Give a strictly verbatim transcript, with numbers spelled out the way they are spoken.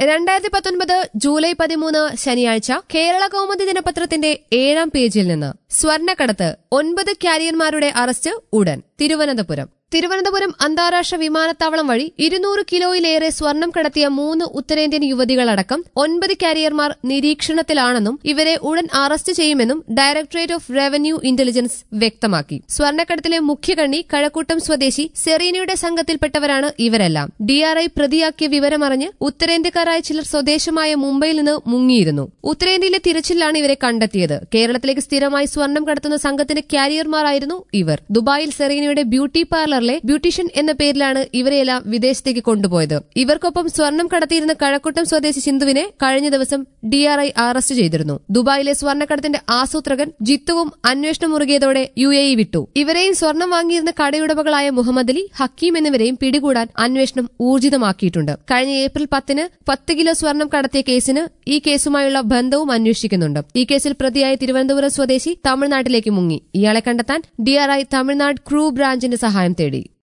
രണ്ടായിരത്തി പത്തൊൻപത് ജൂലൈ പതിമൂന്ന് ശനിയാഴ്ച കേരള കൗമുദി ദിനപത്രത്തിന്റെ ഏഴാം പേജിൽ നിന്ന് സ്വർണ്ണക്കടത്ത് ഒൻപത് കാരിയർമാരുടെ അറസ്റ്റ് ഉടൻ. തിരുവനന്തപുരം തിരുവനന്തപുരം അന്താരാഷ്ട്ര വിമാനത്താവളം വഴി ഇരുന്നൂറ് കിലോയിലേറെ സ്വർണം കടത്തിയ മൂന്ന് ഉത്തരേന്ത്യൻ യുവതികളടക്കം ഒൻപത് കാരിയർമാർ നിരീക്ഷണത്തിലാണെന്നും ഇവരെ ഉടൻ അറസ്റ്റ് ചെയ്യുമെന്നും ഡയറക്ടറേറ്റ് ഓഫ് റവന്യൂ ഇന്റലിജൻസ് വ്യക്തമാക്കി. സ്വർണ്ണക്കടത്തിലെ മുഖ്യകണ്ണി കഴക്കൂട്ടം സ്വദേശി സെറീനയുടെ സംഘത്തിൽപ്പെട്ടവരാണ് ഇവരെല്ലാം. ഡിആർഐ പ്രതിയാക്കിയ വിവരമറിഞ്ഞ് ഉത്തരേന്ത്യക്കാരായ ചിലർ സ്വദേശമായ മുംബൈയിൽ നിന്ന് മുങ്ങിയിരുന്നു. ഉത്തരേന്ത്യയിലെ തിരച്ചിലാണ് ഇവരെ കണ്ടെത്തിയത്. കേരളത്തിലേക്ക് സ്ഥിരമായി സ്വർണം കടത്തുന്ന സംഘത്തിന്റെ കാരിയർമാരായിരുന്നു ഇവർ. ദുബായിൽ സെറീനയുടെ ബ്യൂട്ടി പാർലർ ബ്യൂട്ടീഷ്യൻ എന്ന പേരിലാണ് ഇവരെയെല്ലാം വിദേശത്തേക്ക് കൊണ്ടുപോയത്. ഇവർക്കൊപ്പം സ്വർണം കടത്തിയിരുന്ന കഴക്കൂട്ടം സ്വദേശി സിന്ധുവിനെ കഴിഞ്ഞ ദിവസം ഡിആർഐ അറസ്റ്റ് ചെയ്തിരുന്നു. ദുബായിലെ സ്വർണ്ണക്കടത്തിന്റെ ആസൂത്രകൻ ജിത്തുവും അന്വേഷണം മുറുകിയതോടെ യു എ ഇ വിട്ടു. ഇവരെയും സ്വർണം വാങ്ങിയിരുന്ന കടയുടമകളായ മുഹമ്മദ് അലി, ഹക്കീം എന്നിവരെയും പിടികൂടാൻ അന്വേഷണം ഊർജിതമാക്കിയിട്ടുണ്ട്. കഴിഞ്ഞ ഏപ്രിൽ പത്തിന് പത്ത് കിലോ സ്വർണം കടത്തിയ കേസിന് ഈ കേസുമായുള്ള ബന്ധവും അന്വേഷിക്കുന്നുണ്ട്. ഈ കേസിൽ പ്രതിയായ തിരുവനന്തപുരം സ്വദേശി തമിഴ്നാട്ടിലേക്ക് മുങ്ങി. ഇയാളെ കണ്ടെത്താൻ ഡിആർഐ തമിഴ്നാട് ക്രൂ ബ്രാഞ്ചിന്റെ സഹായം തേടി.